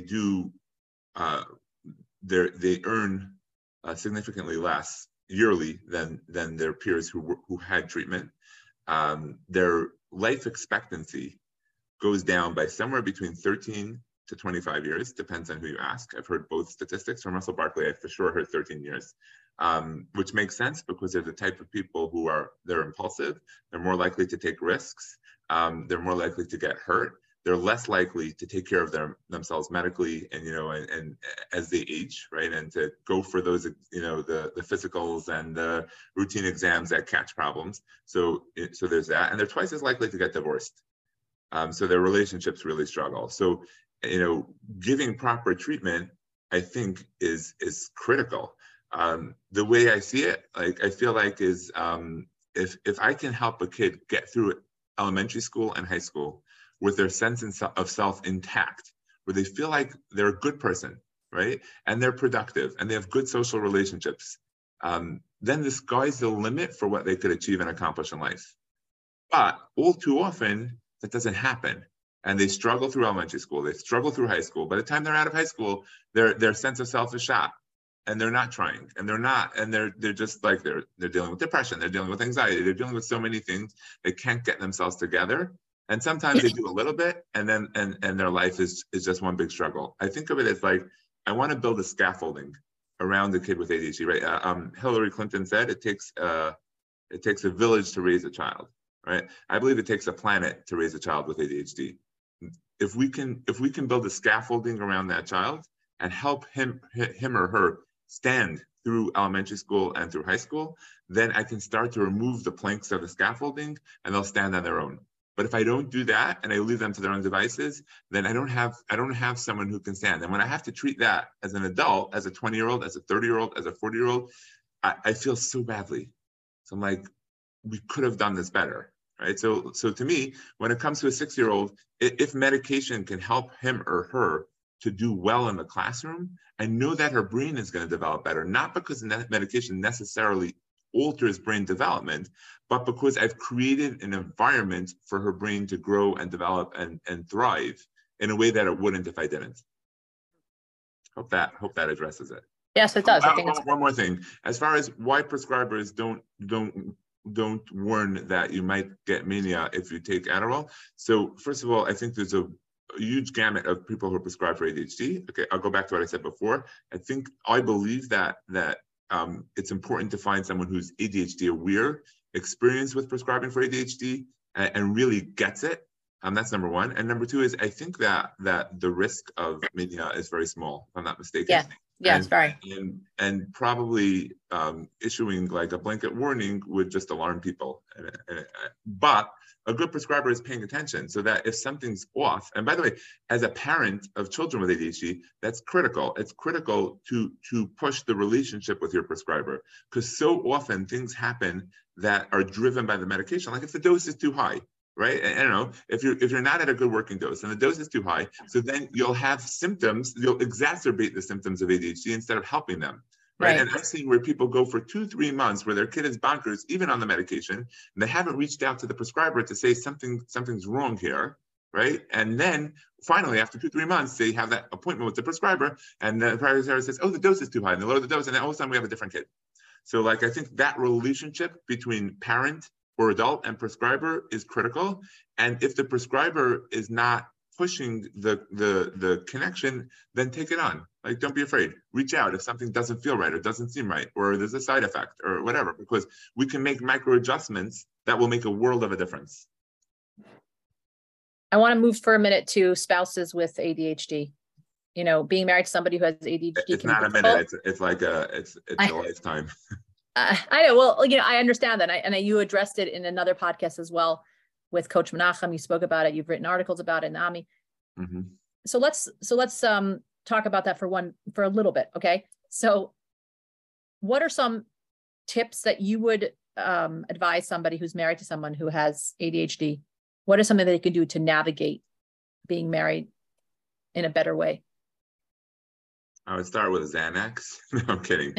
earn significantly less yearly than their peers who had treatment. Their life expectancy goes down by somewhere between 13 to 25 years, depends on who you ask. I've heard both statistics. From Russell Barkley, I for sure heard 13 years, which makes sense because they're the type of people they're impulsive, they're more likely to take risks, they're more likely to get hurt, they're less likely to take care of themselves medically and, and as they age, right? And to go for those, the physicals and the routine exams that catch problems. So there's that, and they're twice as likely to get divorced. So their relationships really struggle. So, giving proper treatment, I think is critical. The way I see it, I feel is if I can help a kid get through elementary school and high school with their sense of self intact, where they feel like they're a good person, right? And they're productive and they have good social relationships, then the sky's the limit for what they could achieve and accomplish in life. But all too often, that doesn't happen. and they struggle through elementary school, they struggle through high school. By the time they're out of high school, their sense of self is shot, and they're not trying, and they're just like they're dealing with depression, they're dealing with anxiety, they're dealing with so many things. They can't get themselves together, and sometimes they do a little bit, and then and their life is just one big struggle. I think of it as like, I want to build a scaffolding around the kid with ADHD, right? Hillary Clinton said it takes a village to raise a child, right? I believe it takes a planet to raise a child with ADHD. If we can build a scaffolding around that child and help him or her stand through elementary school and through high school, then I can start to remove the planks of the scaffolding and they'll stand on their own. But if I don't do that and I leave them to their own devices, then I don't have someone who can stand. And when I have to treat that as an adult, as a 20-year-old, as a 30-year-old, as a 40-year-old, I feel so badly. So I'm like, we could have done this better, right? So to me, when it comes to a 6-year-old, if medication can help him or her to do well in the classroom, I know that her brain is going to develop better, not because medication necessarily alters brain development, but because I've created an environment for her brain to grow and develop and thrive in a way that it wouldn't if I didn't. Hope that addresses it. Yes, it does. I think one more thing, as far as why prescribers don't warn that you might get mania if you take Adderall. So first of all, I think there's a huge gamut of people who are prescribed for ADHD. Okay, I'll go back to what I said before. I believe that it's important to find someone who's ADHD aware, experienced with prescribing for ADHD, and really gets it. That's number one. And number two is I think that the risk of mania is very small, if I'm not mistaken. Yeah. Yeah, it's very. And probably issuing like a blanket warning would just alarm people. But a good prescriber is paying attention so that if something's off, and by the way, as a parent of children with ADHD, that's critical. It's critical to push the relationship with your prescriber, because so often things happen that are driven by the medication. Like if the dose is too high, right? I don't know, if you're not at a good working dose and the dose is too high, so then you'll have symptoms, you'll exacerbate the symptoms of ADHD instead of helping them, right? And I've seen where people go for 2-3 months where their kid is bonkers, even on the medication, and they haven't reached out to the prescriber to say something's wrong here, right? And then finally, after 2-3 months, they have that appointment with the prescriber, and the prescriber says, oh, the dose is too high, and they lower the dose, and then all of a sudden we have a different kid. So like, I think that relationship between parent or adult and prescriber is critical. And if the prescriber is not pushing the connection, then take it on. Like, don't be afraid. Reach out if something doesn't feel right or doesn't seem right, or there's a side effect or whatever, because we can make micro adjustments that will make a world of a difference. I want to move for a minute to spouses with ADHD. You know, being married to somebody who has ADHD. It's not a minute. It's like a lifetime. I know. Well, you know, I understand that. And you addressed it in another podcast as well with Coach Menachem. You spoke about it. You've written articles about it, Nami. Mm-hmm. So let's talk about that for a little bit. Okay. So what are some tips that you would advise somebody who's married to someone who has ADHD? What are something that they can do to navigate being married in a better way? I would start with Xanax. No, I'm kidding.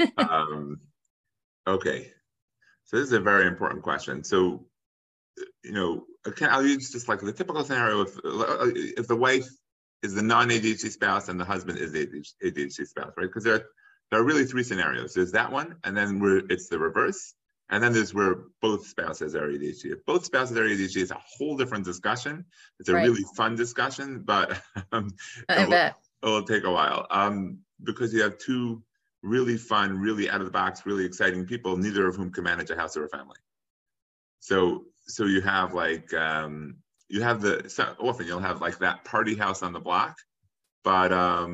Okay. So this is a very important question. So, you know, I'll use just like the typical scenario if the wife is the non-ADHD spouse and the husband is the ADHD spouse, right? Because there are really 3 scenarios. There's that one, and then it's the reverse. And then there's where both spouses are ADHD. If both spouses are ADHD, it's a whole different discussion. It's a really fun discussion, but it'll take a while because you have 2 really fun, really out of the box, really exciting people, neither of whom can manage a house or a family. So you have like, often you'll have like that party house on the block, but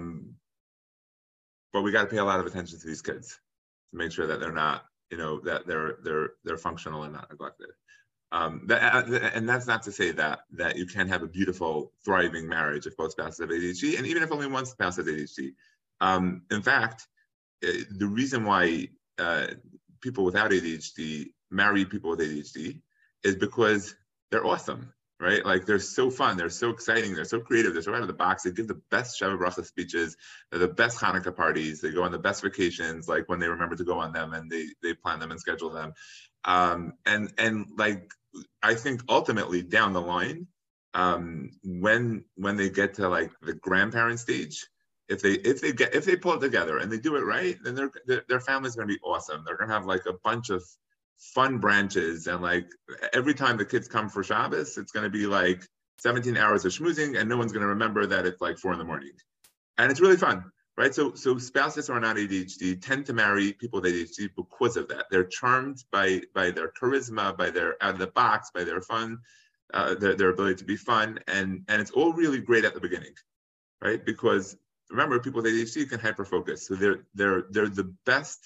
we got to pay a lot of attention to these kids to make sure that they're not, you know, that they're functional and not neglected. And that's not to say that you can't have a beautiful, thriving marriage if both spouses have ADHD, and even if only one spouse has ADHD. In fact, the reason why people without ADHD marry people with ADHD is because they're awesome, right? Like they're so fun, they're so exciting, they're so creative, they're so out of the box. They give the best Sheva Bracha speeches, they're the best Hanukkah parties, they go on the best vacations, like when they remember to go on them and they plan them and schedule them. And like, I think ultimately down the line, when they get to like the grandparent stage, if they pull it together and they do it right, then their family's going to be awesome. They're going to have like a bunch of fun branches, and like every time the kids come for Shabbos, it's going to be like 17 hours of schmoozing, and no one's going to remember that it's like 4 a.m, and it's really fun, right? So spouses who are not ADHD tend to marry people with ADHD because of that. They're charmed by their charisma, by their out of the box, by their fun, their ability to be fun, and it's all really great at the beginning, right? Because remember, people with ADHD can hyperfocus, so they're the best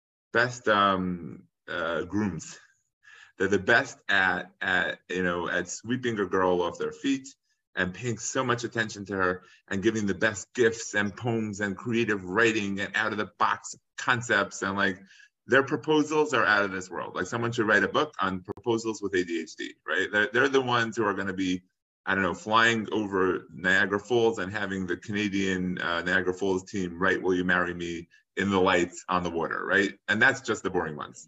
grooms. They're the best at sweeping a girl off their feet and paying so much attention to her and giving the best gifts and poems and creative writing and out of the box concepts, and like their proposals are out of this world. Like someone should write a book on proposals with ADHD, right? They're the ones who are going to be, I don't know, flying over Niagara Falls and having the Canadian Niagara Falls team write "Will you marry me" in the lights on the water, right? And that's just the boring ones.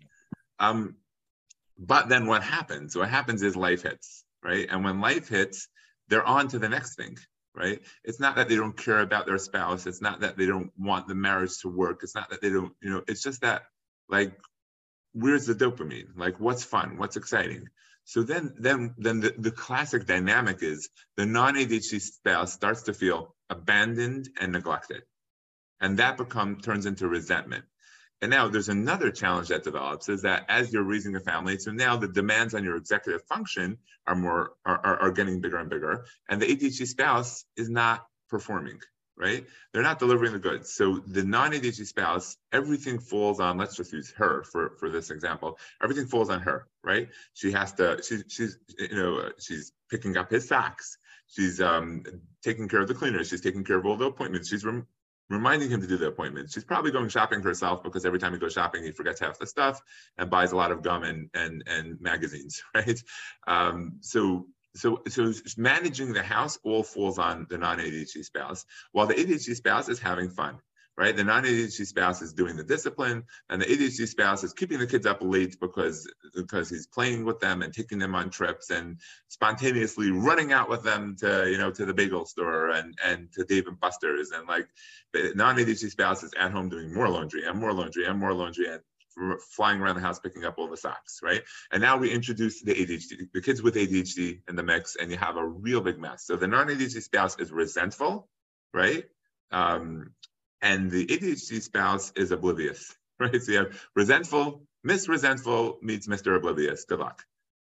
But then what happens? What happens is life hits, right? And when life hits, they're on to the next thing, right? It's not that they don't care about their spouse. It's not that they don't want the marriage to work. It's not that they don't, it's just that, like, where's the dopamine? Like, what's fun? What's exciting? So then the classic dynamic is the non-ADHD spouse starts to feel abandoned and neglected. And that turns into resentment. And now there's another challenge that develops, is that as you're raising a family, so now the demands on your executive function are getting bigger and bigger, and the ADHD spouse is not performing, right? They're not delivering the goods. So the non-ADHD spouse, everything falls on, let's just use her for this example, everything falls on her, right? She has to, she's picking up his socks. She's taking care of the cleaners. She's taking care of all the appointments. She's reminding him to do the appointments. She's probably going shopping herself, because every time he goes shopping, he forgets half the stuff and buys a lot of gum and magazines, right? So managing the house all falls on the non-ADHD spouse, while the ADHD spouse is having fun, right? The non-ADHD spouse is doing the discipline, and the ADHD spouse is keeping the kids up late because he's playing with them and taking them on trips and spontaneously running out with them to the bagel store and to Dave and Buster's, and like the non-ADHD spouse is at home doing more laundry and more laundry and more laundry and flying around the house picking up all the socks, right? And now we introduce the kids with ADHD in the mix, and you have a real big mess. So the non-ADHD spouse is resentful, right? And the ADHD spouse is oblivious, right? So you have resentful, Miss Resentful meets Mr. Oblivious. Good luck.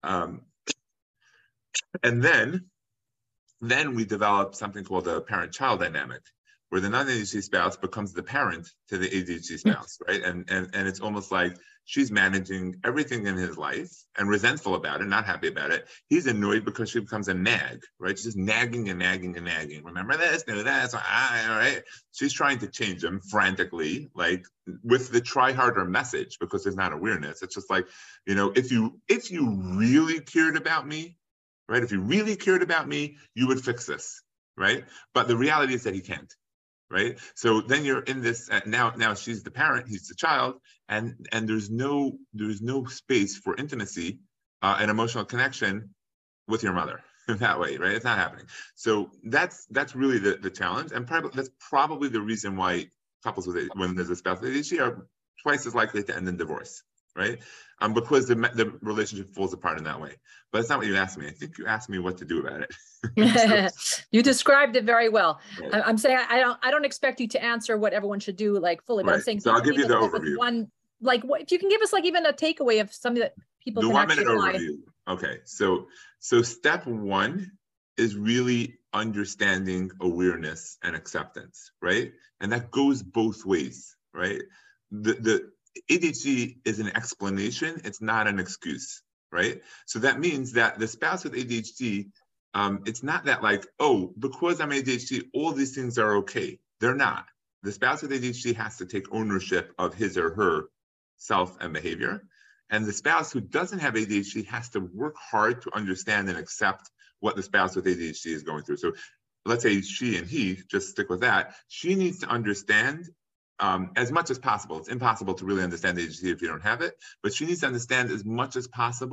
And then we develop something called a parent-child dynamic, where the non-ADHD spouse becomes the parent to the ADHD spouse, right? And it's almost like she's managing everything in his life and resentful about it, not happy about it. He's annoyed because she becomes a nag, right? She's just nagging and nagging and nagging. Remember this, no, that's all right. She's trying to change him frantically, like with the try harder message, because there's not awareness. It's just like, if you really cared about me, right? If you really cared about me, you would fix this, right? But the reality is that he can't. Right. So then you're in this now she's the parent, he's the child, and there's no space for intimacy and emotional connection with your mother that way, right? It's not happening. So that's really the challenge, and that's probably the reason why couples when there's a spouse with ADHD are twice as likely to end in divorce, right? Because the relationship falls apart in that way. But that's not what you asked me. I think you asked me what to do about it. You described it very well. Right. I'm saying I don't expect you to answer what everyone should do like fully, but right. I'm saying so I'll give you the overview. If you can give us like even a takeaway of something that people can actually apply. Overview. Okay, so step one is really understanding awareness and acceptance, right? And that goes both ways, right? The ADHD is an explanation, it's not an excuse, right? So that means that the spouse with ADHD, it's not that like, oh, because I'm ADHD, all these things are okay. They're not. The spouse with ADHD has to take ownership of his or her self and behavior. And the spouse who doesn't have ADHD has to work hard to understand and accept what the spouse with ADHD is going through. So let's say she and he, just stick with that. She needs to understand as much as possible. It's impossible to really understand ADHD if you don't have it, but she needs to understand as much as possible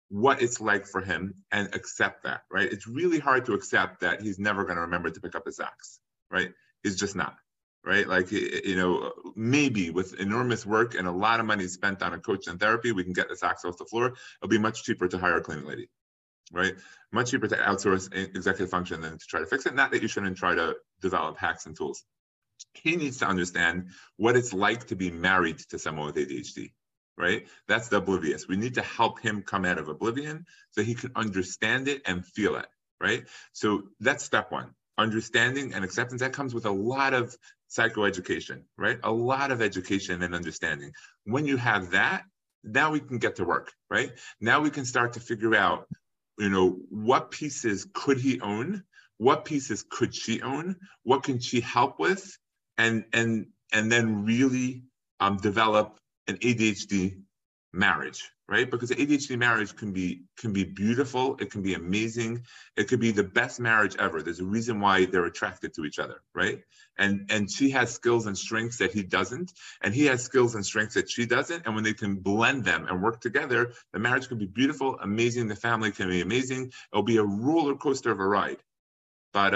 what it's like for him and accept that, right? It's really hard to accept that he's never going to remember to pick up his socks, right? It's just not, right? Like, you know, maybe with enormous work and a lot of money spent on a coach and therapy, we can get the socks off the floor. It'll be much cheaper to hire a cleaning lady, right? Much cheaper to outsource executive function than to try to fix it. Not that you shouldn't try to develop hacks and tools. He needs to understand what it's like to be married to someone with ADHD, right? That's the oblivious. We need to help him come out of oblivion so he can understand it and feel it, right? So that's step one, understanding and acceptance. That comes with a lot of psychoeducation, right? A lot of education and understanding. When you have that, now we can get to work, right? Now we can start to figure out, you know, what pieces could he own? What pieces could she own? What can she help with? And then really develop an ADHD marriage, right? Because the ADHD marriage can be beautiful. It can be amazing. It could be the best marriage ever. There's a reason why they're attracted to each other, right? And she has skills and strengths that he doesn't, and he has skills and strengths that she doesn't. And when they can blend them and work together, the marriage can be beautiful, amazing. The family can be amazing. It'll be a roller coaster of a ride, but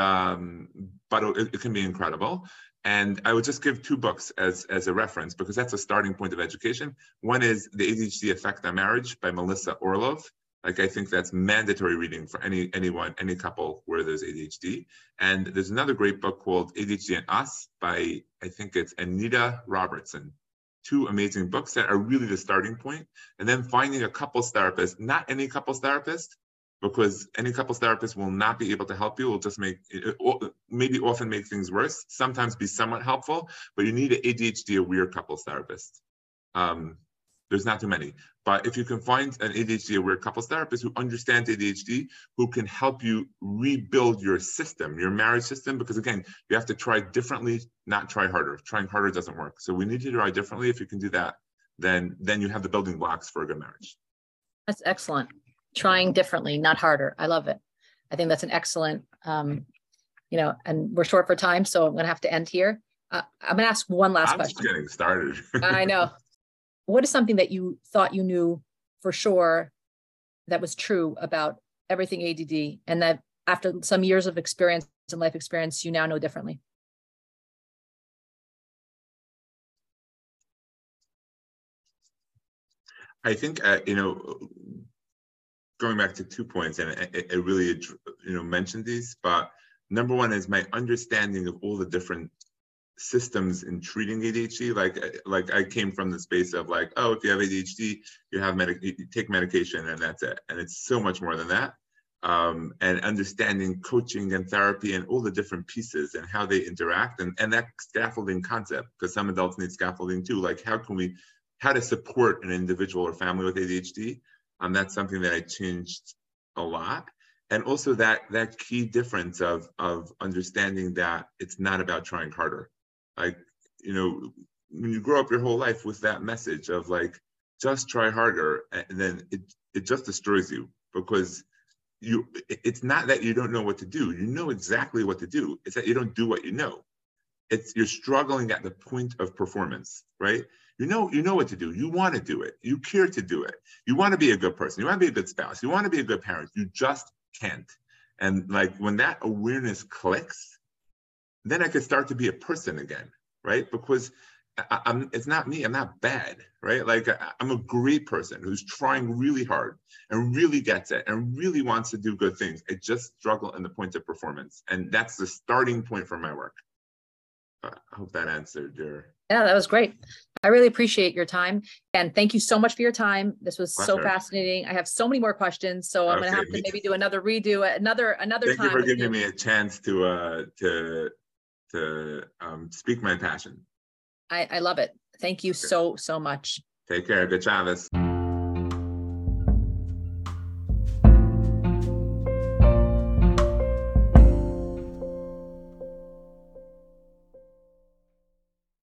it can be incredible. And I would just give two books as a reference, because that's a starting point of education. One is The ADHD Effect on Marriage by Melissa Orlov. Like, I think that's mandatory reading for anyone, any couple where there's ADHD. And there's another great book called ADHD and Us by, I think it's Anita Robertson. Two amazing books that are really the starting point. And then finding a couples therapist, not any couples therapist, because any couples therapist will not be able to help you. Will just maybe often make things worse, sometimes be somewhat helpful, but you need an ADHD aware couples therapist. There's not too many, but if you can find an ADHD aware couples therapist who understands ADHD, who can help you rebuild your system, your marriage system, because again, you have to try differently, not try harder. Trying harder doesn't work. So we need to try differently. If you can do that, then you have the building blocks for a good marriage. That's excellent. Trying differently, not harder. I love it. I think that's an excellent, and we're short for time, so I'm going to have to end here. I'm going to ask one last question. I'm just getting started. I know. What is something that you thought you knew for sure that was true about everything ADD, and that after some years of experience and life experience, you now know differently? I think, going back to 2 points, and it really, mentioned these, but number one is my understanding of all the different systems in treating ADHD. Like I came from the space of like, oh, if you have ADHD, you take medication and that's it. And it's so much more than that. And understanding coaching and therapy and all the different pieces and how they interact, and that scaffolding concept, because some adults need scaffolding too. Like how to support an individual or family with ADHD. That's something that I changed a lot. And also that key difference of understanding that it's not about trying harder. Like, when you grow up your whole life with that message of like, just try harder, and then it just destroys you, because it's not that you don't know what to do. You know exactly what to do. It's that you don't do what you know. You're struggling at the point of performance, right? You know what to do. You want to do it. You care to do it. You want to be a good person. You want to be a good spouse. You want to be a good parent. You just can't. And like when that awareness clicks, then I could start to be a person again, right? Because it's not me. I'm not bad, right? Like I'm a great person who's trying really hard and really gets it and really wants to do good things. I just struggle in the point of performance. And that's the starting point for my work. I hope that answered your... Yeah, that was great. I really appreciate your time. And thank you so much for your time. This was so fascinating. I have so many more questions, so I'm going to have to maybe do another another time. Thank you for giving me a chance to speak my passion. I love it. Thank you so much. Take care. Good job.